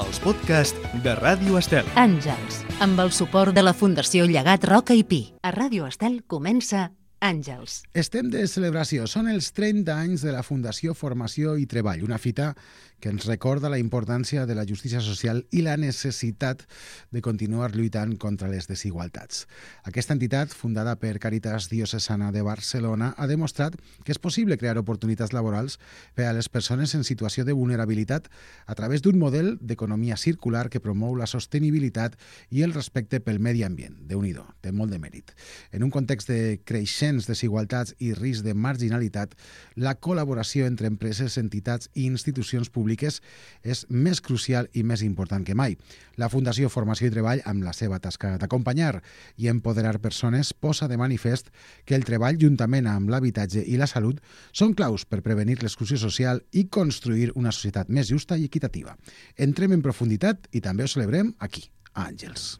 els podcasts de Ràdio Estel. Àngels, amb el suport de la Fundació Llegat Roca i Pi. A Ràdio Estel comença Àngels. Estem de celebració. Són els 30 anys de la Fundació Formació i Treball, una fita que ens recorda la importància de la justícia social i la necessitat de continuar lluitant contra les desigualtats. Aquesta entitat, fundada per Càritas Diocesana de Barcelona, ha demostrat que és possible crear oportunitats laborals per a les persones en situació de vulnerabilitat a través d'un model d'economia circular que promou la sostenibilitat i el respecte pel medi ambient. Déu-n'hi-do, té molt de mèrit. En un context de creixents desigualtats i risc de marginalitat, la col·laboració entre empreses, entitats i institucions públiques és més crucial i més important que mai. La Fundació Formació i Treball, amb la seva tasca d'acompanyar i empoderar persones, posa de manifest que el treball, juntament amb l'habitatge i la salut, són claus per prevenir l'exclusió social i construir una societat més justa i equitativa. Entrem en profunditat i també ho celebrem aquí, a Àngels.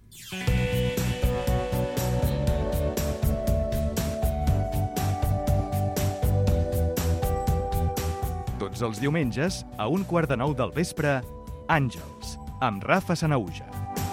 Tots els diumenges, a 8:45 del vespre, Àngels, amb Rafa Sanauja.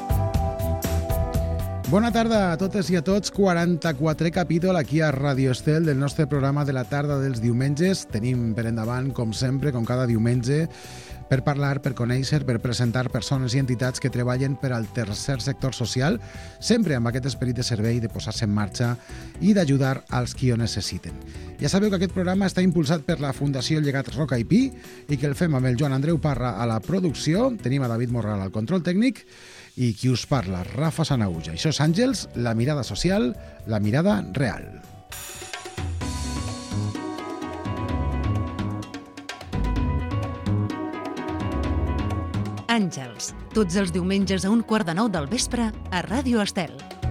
Bona tarda a totes i a tots. 44è capítol aquí a Ràdio Estel del nostre programa de la tarda dels diumenges. Tenim per endavant, com sempre, com cada diumenge, per parlar, per conèixer, per presentar persones i entitats que treballen per al tercer sector social, sempre amb aquest esperit de servei, de posar-se en marxa i d'ajudar als qui ho necessiten. Ja sabeu que aquest programa està impulsat per la Fundació Llegat Roca i Pi i que el fem amb el Joan Andreu Parra a la producció, tenim a David Morral al control tècnic i qui us parla, Rafa Sanauja. Això és Àngels, la mirada social, la mirada real. Àngels, tots els diumenges a 8:45 del vespre a Ràdio Estel.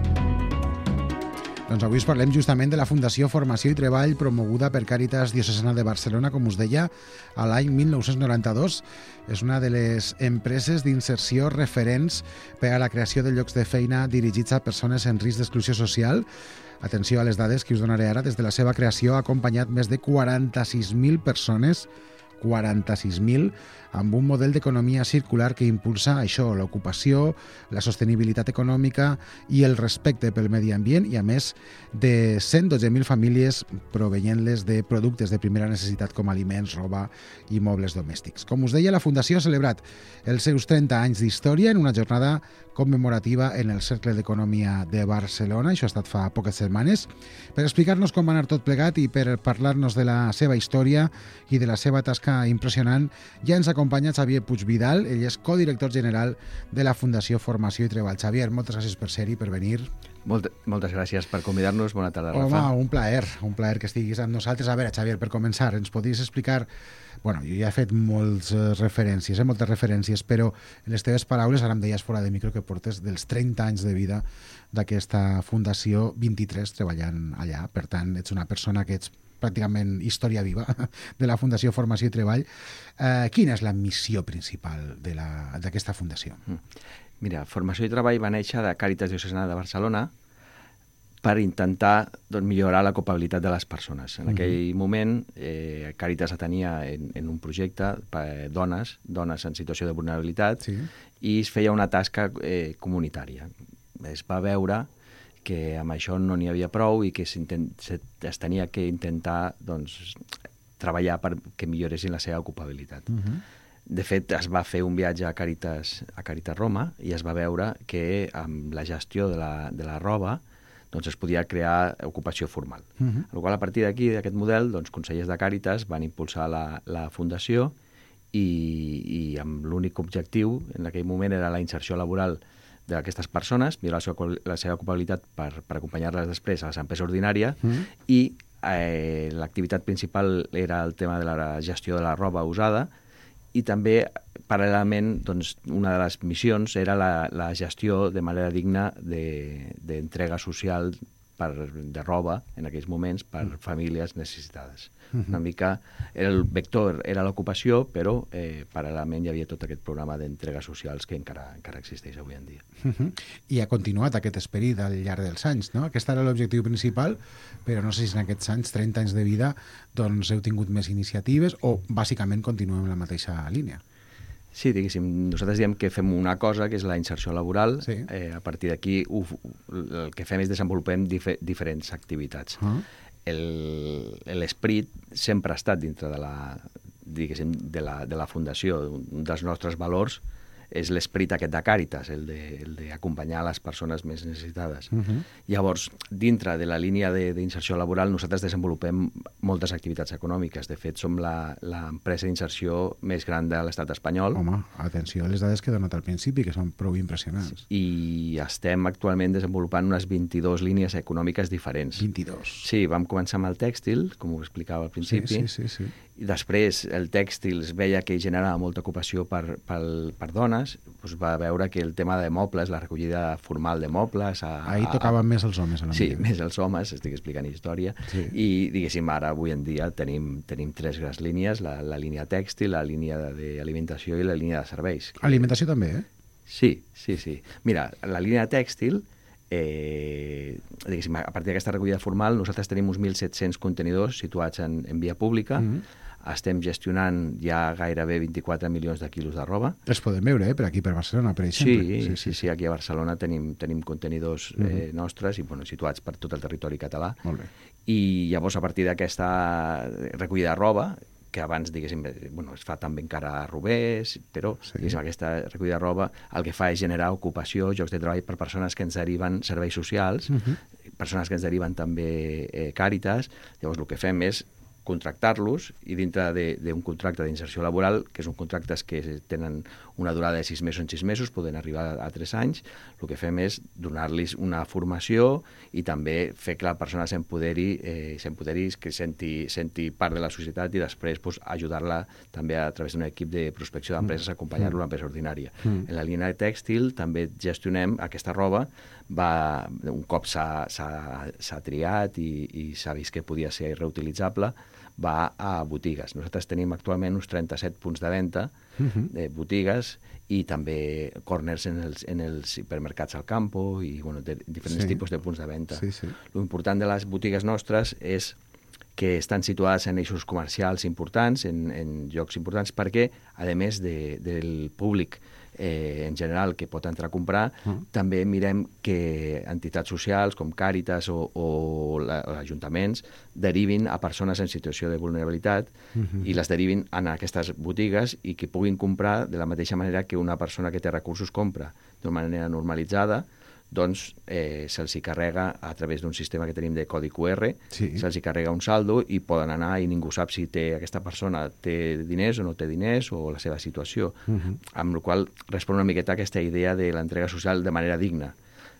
Doncs avui us parlem justament de la Fundació Formació i Treball promoguda per Càritas Diocesana de Barcelona, com us deia, a l'any 1992. És una de les empreses d'inserció referents per a la creació de llocs de feina dirigits a persones en risc d'exclusió social. Atenció a les dades que us donaré ara. Des de la seva creació ha acompanyat més de 46.000 persones, 46.000, amb un model d'economia circular que impulsa això, l'ocupació, la sostenibilitat econòmica i el respecte pel medi ambient i, a més, de 112.000 famílies proveient-les de productes de primera necessitat com aliments, roba i mobles domèstics. Com us deia, la Fundació ha celebrat els seus 30 anys d'història en una jornada commemorativa en el Cercle d'Economia de Barcelona. Això ha estat fa poques setmanes. Per explicar-nos com va anar tot plegat i per parlar-nos de la seva història i de la seva tasca impressionant, ja ens acompanya Xavier Puigvidal. Ell és codirector general de la Fundació Formació i Treball. Xavier, moltes gràcies per ser-hi, per venir. Moltes gràcies per convidar-nos. Bona tarda, Rafa. Home, un plaer que estiguis amb nosaltres. A veure, Xavier, per començar, ens podries explicar... Bueno, jo ja he fet moltes referències, però en les teves paraules, ara em deies fora de micro que portes dels 30 anys de vida d'aquesta fundació, 23 treballant allà. Per tant, ets una persona que ets pràcticament història viva de la Fundació Formació i Treball. Quina és la missió principal d'aquesta fundació? Mira, Formació i Treball va néixer de Càritas Diocesana de Barcelona per intentar millorar l'ocupabilitat de les persones. En aquell moment, Càritas atenia en un projecte dones en situació de vulnerabilitat, sí, i es feia una tasca comunitària. Es va veure que amb això no n'hi havia prou i que es tenia que intentar treballar perquè milloressin la seva ocupabilitat. De fet, es va fer un viatge a Càritas Roma i es va veure que amb la gestió de la roba es podia crear ocupació formal. A la qual, a partir d'aquí, d'aquest model, consellers de Càritas van impulsar la fundació i amb l'únic objectiu en aquell moment era la inserció laboral d'aquestes persones, millorar la seva ocupabilitat per acompanyar-les després a la seva empresa ordinària i l'activitat principal era el tema de la gestió de la roba usada i també, paral·lelament, una de les missions era la gestió de manera digna d'entrega social de roba, en aquells moments, per famílies necessitades. Una mica, el vector era l'ocupació, però paral·lelament hi havia tot aquest programa d'entregues socials que encara existeix avui en dia. I ha continuat aquest esperit al llarg dels anys, no? Aquest era l'objectiu principal, però no sé si en aquests anys, 30 anys de vida, heu tingut més iniciatives o bàsicament continuem en la mateixa línia. Sí, diguéssim, nosaltres diem que fem una cosa, que és la inserció laboral. Sí. A partir d'aquí el que fem és desenvolupem diferents activitats. L'esperit sempre ha estat dintre de la fundació. Un dels nostres valors és l'esperit aquest de Càritas, el d'acompanyar les persones més necessitades. Llavors, dintre de la línia d'inserció laboral, nosaltres desenvolupem moltes activitats econòmiques. De fet, som l'empresa d'inserció més gran de l'estat espanyol. Home, atenció a les dades que he donat al principi, que són prou impressionants. I estem actualment desenvolupant unes 22 línies econòmiques diferents. 22. Sí, vam començar amb el tèxtil, com ho explicava al principi. Sí. I després el tèxtil es veia que generava molta ocupació per dones, doncs va veure que el tema de mobles, la recollida formal de mobles... Ahir tocaven més els homes. Sí, més els homes, estic explicant història. Sí. I, diguéssim, ara, avui en dia, tenim 3 grans línies, la línia tèxtil, la línia d'alimentació i la línia de serveis. Alimentació també, eh? Sí. Mira, la línia tèxtil, diguéssim, a partir d'aquesta recollida formal, nosaltres tenim uns 1.700 contenidors situats en via pública. Estem gestionant ja gairebé 24 milions de quilos de roba. Els podem veure, per aquí, per Barcelona, per exemple. Sí, aquí a Barcelona tenim contenidors nostres i situats per tot el territori català. Molt bé. I llavors, a partir d'aquesta recollida de roba, que abans, diguéssim, es fa també encara a Rovers, però aquesta recollida de roba el que fa és generar ocupació, llocs de treball per persones que ens deriven serveis socials, persones que ens deriven també Càritas. Llavors, el que fem és contractar-los i dintre d'un contracte d'inserció laboral, que són contractes que tenen una durada de 6 mesos en 6 mesos, poden arribar a 3 anys, el que fem és donar-los una formació i també fer que la persona s'empoderi, que senti part de la societat i després ajudar-la també a través d'un equip de prospecció d'empreses a acompanyar-lo a l'empresa ordinària. En la línia de tèxtil també gestionem aquesta roba, un cop s'ha triat i s'ha vist que podia ser reutilitzable, va a botigues. Nosaltres tenim actualment uns 37 punts de venda de botigues i també corners en els hipermercats al campo i diferents tipus de punts de venda. L'important de les botigues nostres és que estan situades en eixos comercials importants, en llocs importants, perquè, a més del públic en general que pot entrar a comprar, també mirem que entitats socials com Càritas o ajuntaments derivin a persones en situació de vulnerabilitat i les derivin en aquestes botigues i que puguin comprar de la mateixa manera que una persona que té recursos compra d'una manera normalitzada. Doncs se'ls carrega a través d'un sistema que tenim de codi QR, se'ls carrega un saldo i poden anar i ningú sap si aquesta persona té diners o no té diners o la seva situació, amb la qual respon una miqueta aquesta idea de l'entrega social de manera digna,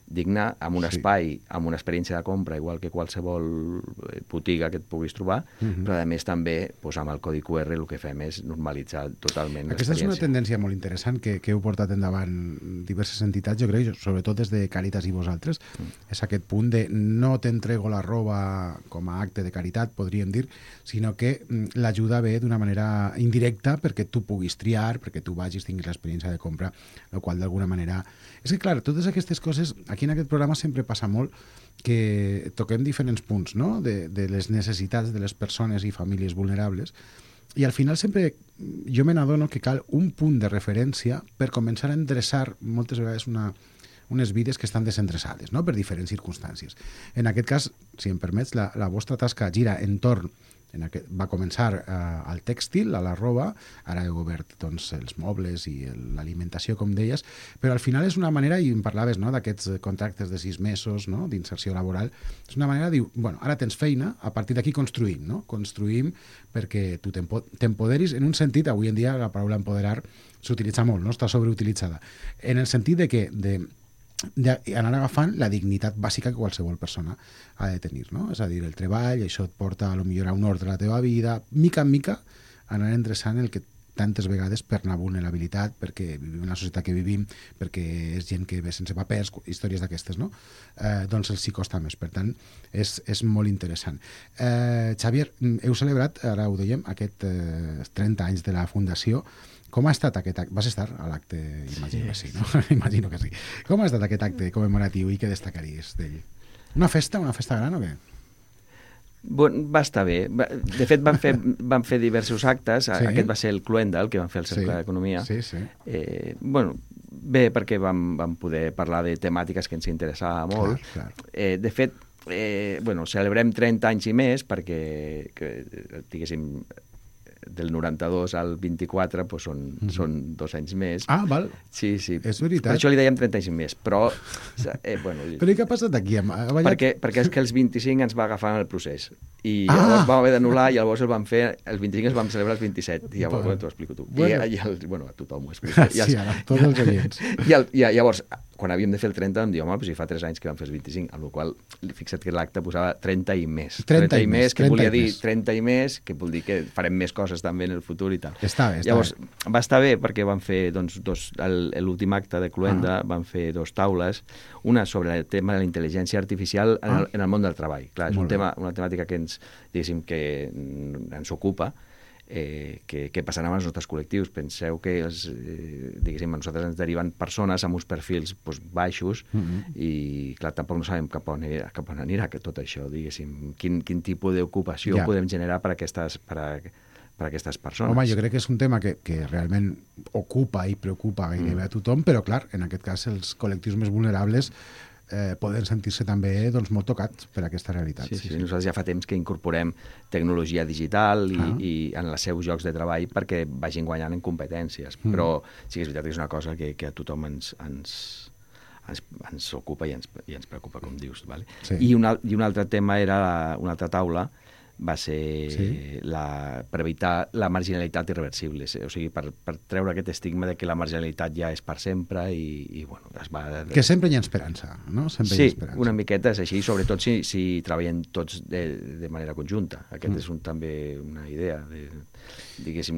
amb un espai, amb una experiència de compra, igual que qualsevol botiga que et puguis trobar, però a més també amb el codi QR el que fem és normalitzar totalment l'experiència. Aquesta és una tendència molt interessant que heu portat endavant diverses entitats, jo crec, sobretot des de Càritas i vosaltres, és aquest punt de no t'entrego la roba com a acte de caritat, podríem dir, sinó que l'ajuda ve d'una manera indirecta perquè tu puguis triar, perquè tu vagis, tinguis l'experiència de compra, el qual d'alguna manera... És que, clar, totes aquestes coses, aquí en aquest programa sempre passa molt que toquem diferents punts, no?, de les necessitats de les persones i famílies vulnerables, i al final sempre jo me n'adono que cal un punt de referència per començar a endreçar moltes vegades unes vides que estan desendreçades, no?, per diferents circumstàncies. En aquest cas, si em permets, la vostra tasca gira entorn va començar al tèxtil, a la roba, ara heu obert els mobles i l'alimentació, com deies, però al final és una manera, i em parlaves d'aquests contractes de 6 mesos d'inserció laboral, és una manera de dir, ara tens feina, a partir d'aquí construïm, no? Construïm perquè tu t'empoderis, en un sentit, avui en dia la paraula empoderar s'utilitza molt, no? Està sobreutilitzada, en el sentit de que anar agafant la dignitat bàsica que qualsevol persona ha de tenir, no? És a dir, el treball, això et porta a millorar un ordre a la teva vida, mica en mica anar endreçant el que tantes vegades per la vulnerabilitat, perquè vivim en la societat que vivim, perquè és gent que ve sense papers, històries d'aquestes, no? Doncs els hi costa més. Per tant, és molt interessant. Xavier, heu celebrat, ara ho dèiem, aquests 30 anys de la Fundació. Com ha estat aquest acte? Vas estar a l'acte, imagino que sí, no? Imagino que sí. Com ha estat aquest acte commemoratiu i què destacaries d'ell? Una festa gran o què? Va estar bé. De fet, van fer diversos actes. Sí. Aquest va ser el Cluenda, el que van fer al Cercle d'Economia. Sí, sí. Bé, perquè vam poder parlar de temàtiques que ens interessava molt. Clar. De fet, celebrem 30 anys i més perquè, diguéssim, del 92 al 24 doncs són 2 anys més. Ah, val. Sí. És veritat. Per això li dèiem 30 anys i més, però... Però i què ha passat aquí? Perquè és que els 25 ens va agafar en el procés. I llavors vam haver d'anul·lar i llavors els 25 els vam celebrar els 27. I llavors t'ho explico tu. A tothom ho explico. Sí, a tots els oients. I llavors, quan havíem de fer el 30, vam dir, home, si fa 3 anys que vam fer els 25, amb la qual fixa't que l'acte posava 30 i més. 30 i més, que volia dir 30 i més, que vol dir que farem més coses també en el futur i tal. Està bé. Llavors, va estar bé perquè van fer l'últim acte de Cluenda, van fer 2 taules, una sobre el tema de la intel·ligència artificial en el món del treball. Clar, és una temàtica que ens ocupa, què passarà amb els nostres col·lectius. Penseu que a nosaltres ens deriven persones amb uns perfils baixos i, clar, tampoc no sabem cap on anirà tot això, diguéssim. Quin tipus d'ocupació podem generar per a aquestes persones. Home, jo crec que és un tema que realment ocupa i preocupa gairebé a tothom, però, clar, en aquest cas els col·lectius més vulnerables poden sentir-se també molt tocats per aquesta realitat. Sí. Nosaltres ja fa temps que incorporem tecnologia digital i en els seus llocs de treball perquè vagin guanyant en competències. Però sí que és veritat que és una cosa que a tothom ens ocupa i ens preocupa, com dius. Vale? Sí. I un altre tema era una altra taula, va ser per evitar la marginalitat irreversible, o sigui, per treure aquest estigma de que la marginalitat ja és per sempre i es va... Que sempre hi ha esperança, no? Sempre hi ha esperança. Una miqueta és així, sobretot si treballem tots de manera conjunta. Aquest és també una idea, diguéssim,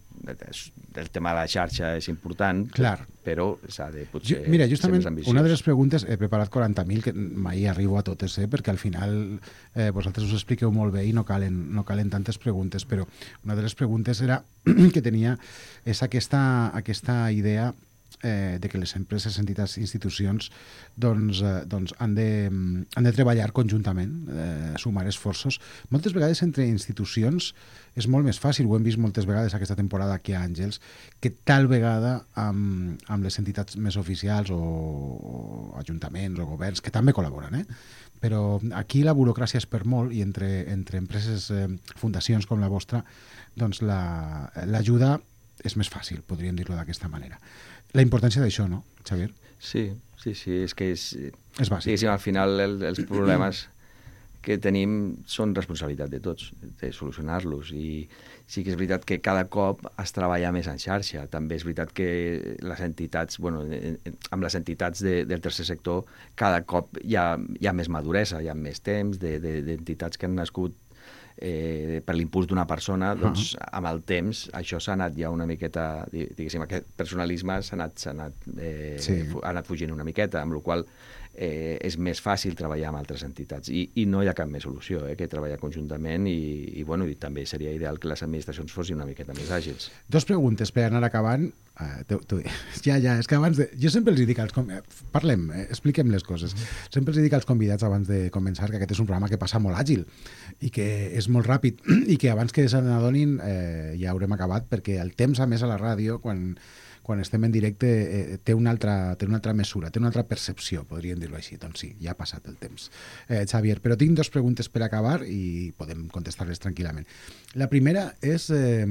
el tema de la xarxa és important, però s'ha de potser ser més ambiciós. Una de les preguntes, he preparat 40.000, que mai arribo a totes, perquè al final vosaltres us expliqueu molt bé i no calen tantes preguntes, però una de les preguntes era que tenia és aquesta idea de que les empreses, entitats i institucions han de treballar conjuntament, sumar esforços. Moltes vegades entre institucions és molt més fàcil, ho hem vist moltes vegades aquesta temporada aquí a Àngels, que tal vegada amb les entitats més oficials o ajuntaments o governs, que també col·laboren, però aquí la burocràcia és per molt i entre empreses, fundacions com la vostra, doncs l'ajuda és més fàcil, podríem dir-ho d'aquesta manera. La importància d'això, no, Xavier? Sí, és que és bàsic. Diguéssim, al final els problemes que tenim són responsabilitat de tots, de solucionar-los, i sí que és veritat que cada cop es treballa més en xarxa. També és veritat que les entitats, amb les entitats del tercer sector, cada cop hi ha més maduresa, hi ha més temps d'entitats que han nascut per l'impuls d'una persona, doncs amb el temps això s'ha anat ja una miqueta, diguéssim, aquest personalisme s'ha anat fugint una miqueta, amb la qual és més fàcil treballar amb altres entitats i no hi ha cap més solució que treballar conjuntament i també seria ideal que les administracions fossin una miqueta més àgils. 2 preguntes per anar acabant. És que abans jo sempre els dic als parlem, expliquem les coses. Sempre els dic als convidats abans de començar que aquest és un programa que passa molt àgil i que és molt ràpid i que abans que se n'adonin ja haurem acabat, perquè el temps, a més, a la ràdio, quan estem en directe, té una altra mesura, té una altra percepció, podríem dir-ho així. Doncs sí, ja ha passat el temps. Xavier, però tinc 2 preguntes per acabar i podem contestar-les tranquil·lament. La primera és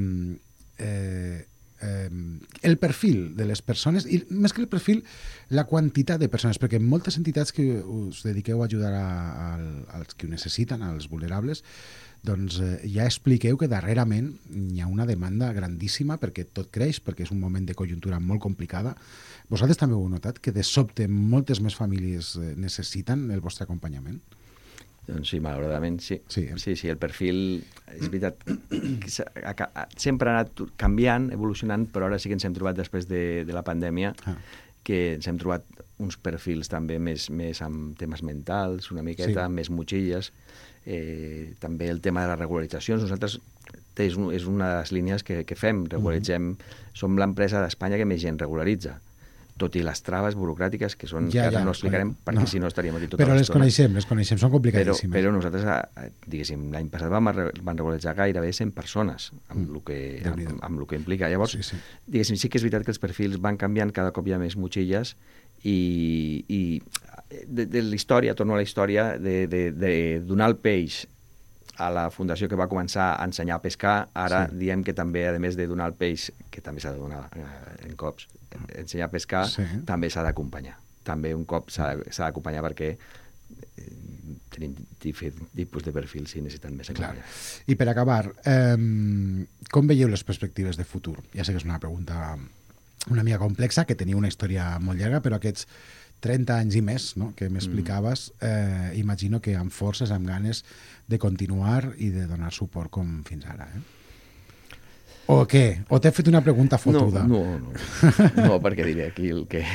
el perfil de les persones, i més que el perfil, la quantitat de persones, perquè moltes entitats que us dediqueu a ajudar als que ho necessiten, als vulnerables, doncs ja expliqueu que darrerament hi ha una demanda grandíssima perquè tot creix, perquè és un moment de conjuntura molt complicada. Vosaltres també ho heu notat, que de sobte moltes més famílies necessiten el vostre acompanyament? Doncs sí, malauradament, sí. Sí, el perfil, és veritat, sempre ha anat canviant, evolucionant, però ara sí que ens hem trobat després de la pandèmia que ens hem trobat uns perfils també més amb temes mentals, una miqueta, més motxilles. També el tema de les regularitzacions. Nosaltres és una de les línies que fem, regularitzem. Som l'empresa d'Espanya que més gent regularitza. tot i les traves burocràtiques que són, que ara no explicarem, perquè si no estaríem aquí tota però l'estona. les coneixem, són complicadíssimes. Però nosaltres, diguéssim, l'any passat van regularitzar gairebé 100 persones amb el que implica. Llavors, diguéssim, sí que és veritat que els perfils van canviant, cada cop hi ha més motxilles, i de la història, torno a la història, de donar el peix a la fundació que va començar a ensenyar a pescar, ara diem que també, a més de donar el peix, que també s'ha de donar en cops, ensenyar a pescar, també s'ha d'acompanyar. També un cop s'ha d'acompanyar perquè tenim tipus de perfils i necessiten més acompanyar. I per acabar, com veieu les perspectives de futur? Ja sé que és una pregunta una mica complexa, que tenia una història molt llarga, però aquests 30 anys i més, no?, que m'explicaves, imagino que amb forces, amb ganes de continuar i de donar suport com fins ara. O què? O t'he fet una pregunta fotuda? No, perquè diré aquí el que...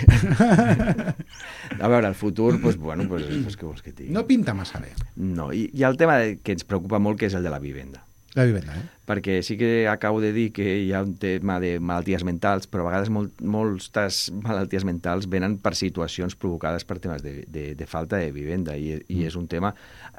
A veure, el futur, doncs, què vols que et digui? No pinta massa bé. No, i hi ha el tema que ens preocupa molt, que és el de la vivenda. La vivenda, Perquè sí que acabo de dir que hi ha un tema de malalties mentals, però a vegades moltes malalties mentals venen per situacions provocades per temes de falta de vivenda, i és un tema...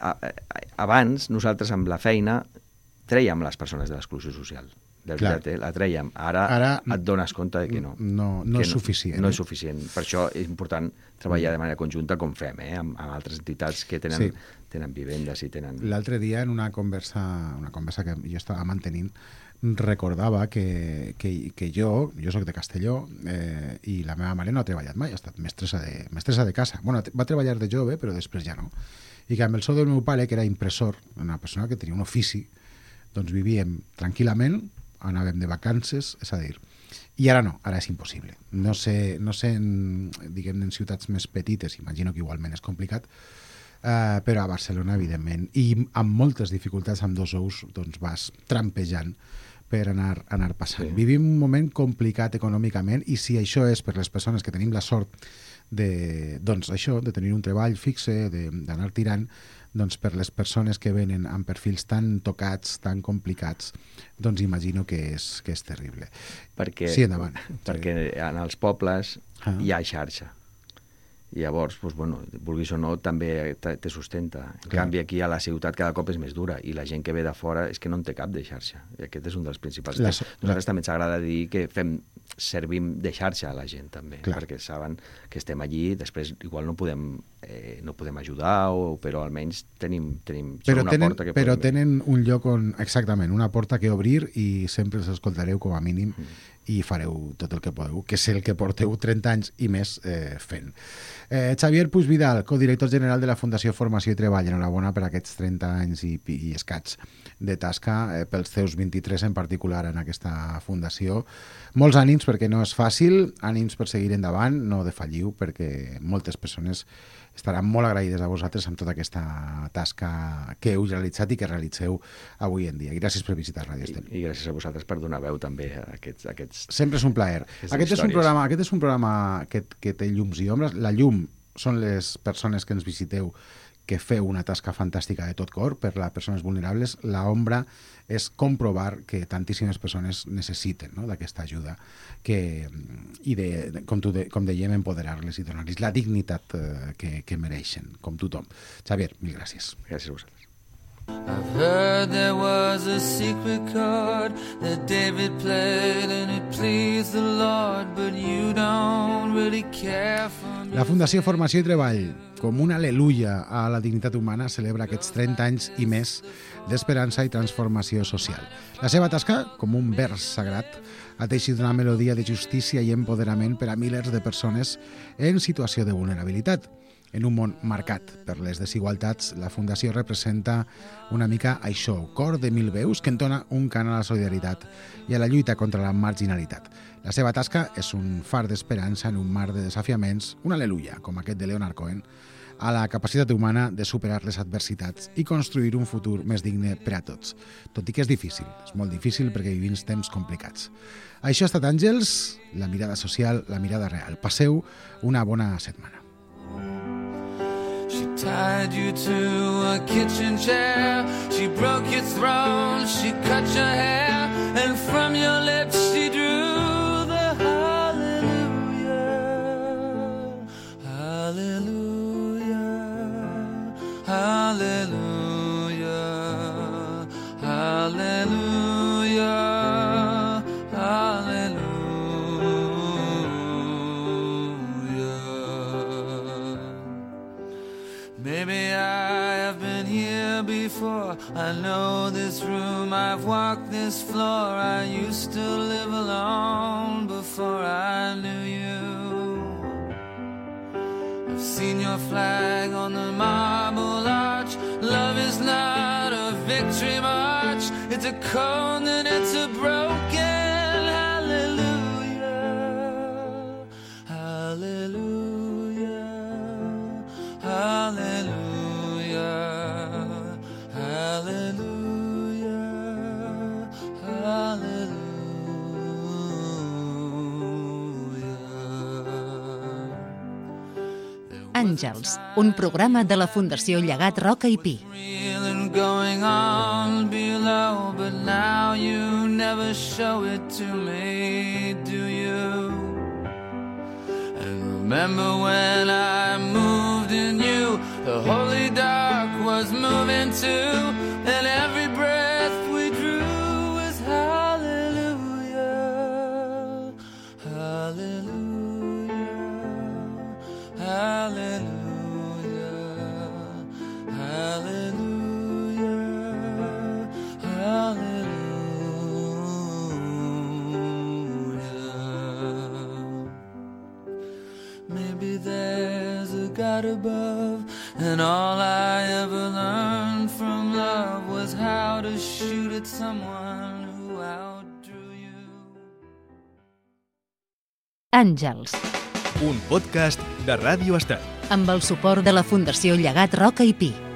Abans, nosaltres amb la feina trèiem les persones de l'exclusió social. De veritat, la trèiem. Ara et dones compte de que no. No és suficient. No és suficient. Per això és important treballar de manera conjunta, com fem, amb altres entitats que tenen vivendes i tenen... L'altre dia, en una conversa que jo estava mantenint, recordava que jo soc de Castelló, i la meva mare no ha treballat mai, ha estat mestressa de casa. Bueno, va treballar de jove, però després ja no. I que amb el sou del meu pare, que era impressor, una persona que tenia un ofici, doncs vivíem tranquil·lament, anàvem de vacances, és a dir, i ara no, ara és impossible. No sé diguem, en ciutats més petites, imagino que igualment és complicat, però a Barcelona, evidentment, i amb moltes dificultats amb 2 ous, doncs vas trampejant per anar passant. Vivim un moment complicat econòmicament, i si això és per les persones que tenim la sort de tenir un treball fixe, d'anar tirant, doncs per les persones que venen amb perfils tan tocats, tan complicats, doncs imagino que és terrible. Sí, endavant. Perquè en els pobles hi ha xarxa. I llavors, vulguis o no, també te sustenta. En canvi, aquí a la ciutat cada cop és més dura, i la gent que ve de fora és que no en té cap de xarxa. I aquest és un dels principals. Nosaltres també ens agrada dir que servim de xarxa a la gent, també, perquè saben que estem allí, després igual no podem ajudar, però almenys tenim una porta que podem... Però tenen un lloc on, exactament, una porta que obrir, i sempre els escoltareu com a mínim, i fareu tot el que podeu, que és el que porteu 30 anys i més fent. Xavier Puig Vidal, codirector general de la Fundació Formació i Treball, enhorabona per aquests 30 anys i escaig de tasca, pels teus 23 en particular en aquesta fundació. Molts ànims, perquè no és fàcil, ànims per seguir endavant, no defalliu, perquè moltes persones estaran molt agraïdes a vosaltres amb tota aquesta tasca que heu realitzat i que realitzeu avui en dia. Gràcies per visitar Ràdio Estel. I gràcies a vosaltres per donar veu també a aquests... Sempre és un plaer. Aquest és un programa que té llums i ombres. La llum són les persones que ens visiteu, que feu una tasca fantàstica de tot cor per a persones vulnerables. La ombra és comprovar que tantíssimes persones necessiten, no?, d'aquesta ajuda i com dèiem, empoderar-les i donar-los la dignitat que mereixen, com tothom. Xavier, mil gràcies. Gràcies a vosaltres. I've heard there was a secret chord that David played and it pleased the Lord, but you don't really care for me. La Fundació Formació i Treball, com una al·leluia a la dignitat humana, celebra aquests 30 anys i més d'esperança i transformació social. La seva tasca, com un vers sagrat, ha teixit una melodia de justícia i empoderament per a milers de persones en situació de vulnerabilitat. En un món marcat per les desigualtats, la Fundació representa una mica això, cor de 1000 veus que entona un cant a la solidaritat i a la lluita contra la marginalitat. La seva tasca és un far d'esperança en un mar de desafiaments, una al·leluia, com aquest de Leonard Cohen, a la capacitat humana de superar les adversitats i construir un futur més digne per a tots. Tot i que és difícil, és molt difícil perquè vivim temps complicats. Això ha estat Àngels, la mirada social, la mirada real. Passeu una bona setmana. She tied you to a kitchen chair, she broke your throne, she cut your hair, and from your lips she drew the hallelujah. here before. I know this room, I've walked this floor. I used to live alone before I knew you. I've seen your flag on the marble arch. Love is not a victory march. It's a cold and it's a broken hallelujah. Hallelujah. Hallelujah. Hallelujah. Hallelujah. Àngels, un programa de la Fundació Llegat Roca i Pi. Real and going on below, but now you never show it to me, do you? And remember when I moved in you, the holy dark was moving too, and every breath we drew was hallelujah, hallelujah, hallelujah, hallelujah, hallelujah. Maybe there's a God above, and all I ever learned from love was how to shoot at someone who outdrew you. Àngels, Un podcast de Ràdio Estel. amb el suport de la Fundació Llegat Roca i Pi.